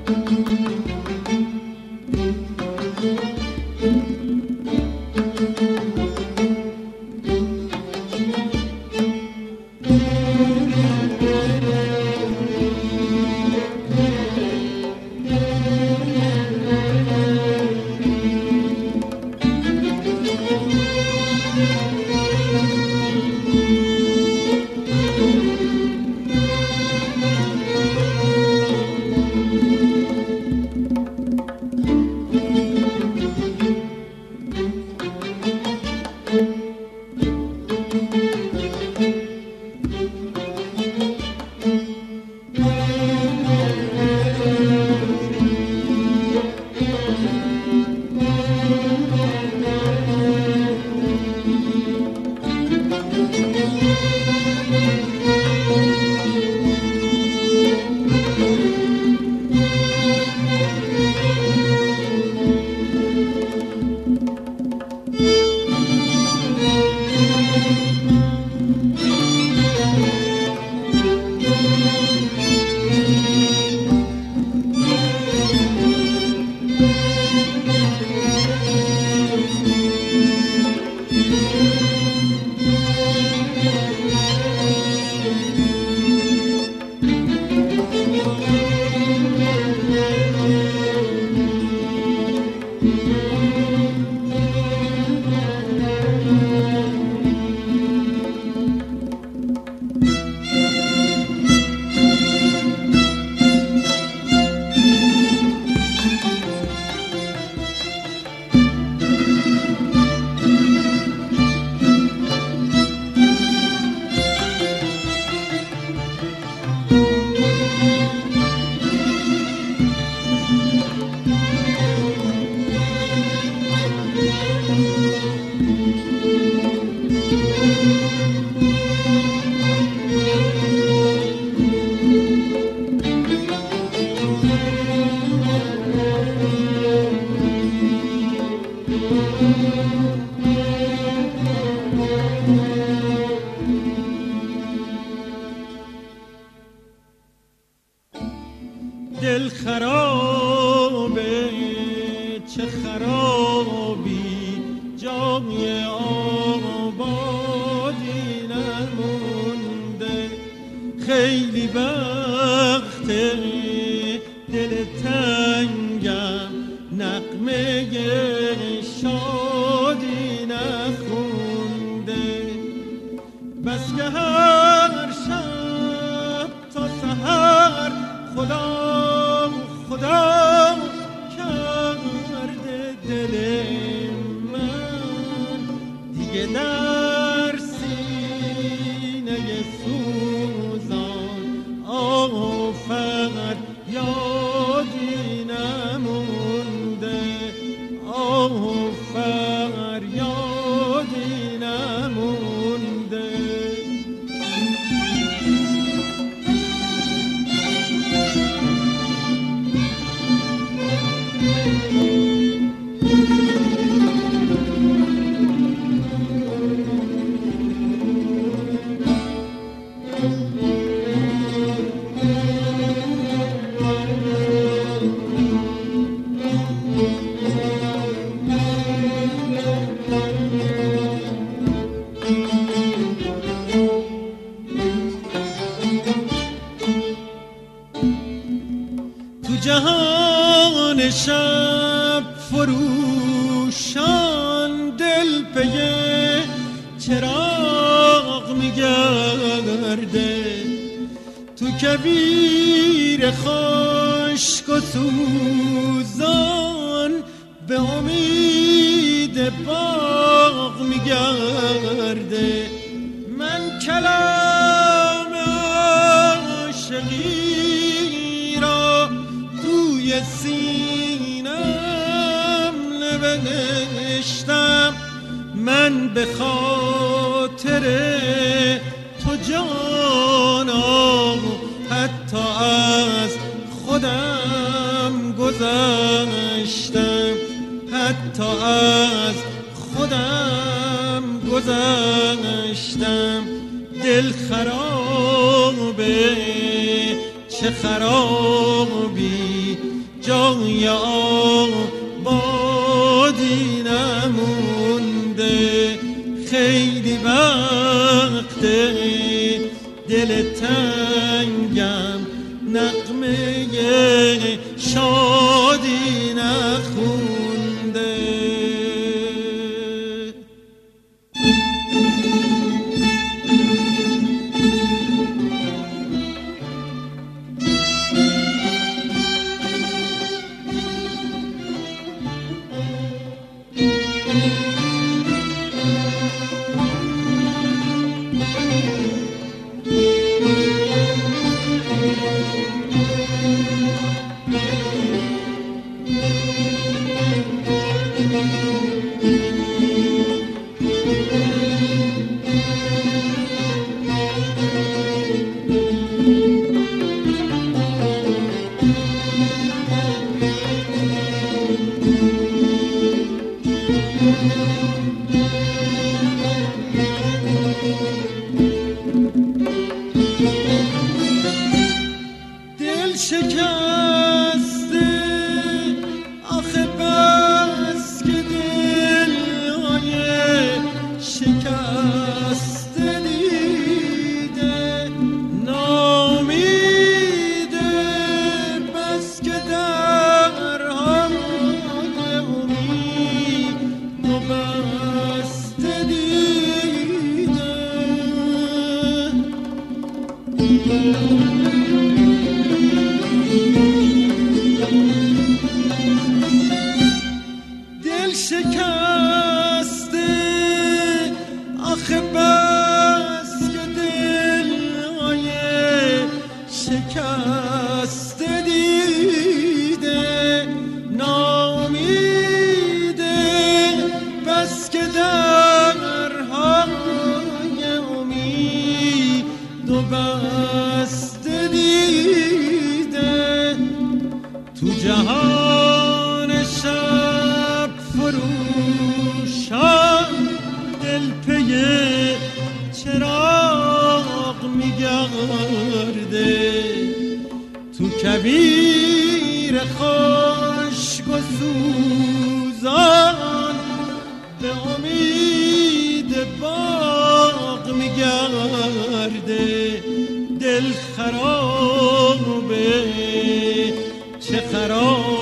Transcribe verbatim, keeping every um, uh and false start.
دل خرابه چه خرابی جای آبادی نمونده، خیلی وقت دل تنگم نغمه شادی نخونده، بس که هر شب تا سحر خدا خدا کرده دل من، دیگه در سینه سوزان آفر یادی نمونده، آفر یادی نمونده. تو جهان شب فروشان دل پی چراغ میگرده، تو کویر خشک و سوزان به امید باغ میگرده. من کلام عاشقی را توی سینم نوشتم، من به خاطر تو جانا حتی از خودم گذشتم، حتی از خودم گذشتم. دل خرابه چه خرابی روی آبادی نمونده، خیلی وقته دل تنگم نغمه شادی نخونده. دل شکسته آخه بس که دلهای شکسته دیده، نامیده بس که درهای امید و بسته دیده. دل شکسته آخه بس که دلهای شکسته دیده، نامیده بس که درهای امید و بسته دیده. تو جهان شب فروشان دل پی چراغ میگرده، تو کویر خشک و سوزان به امید باغ میگرده. دل خرابه چه خراب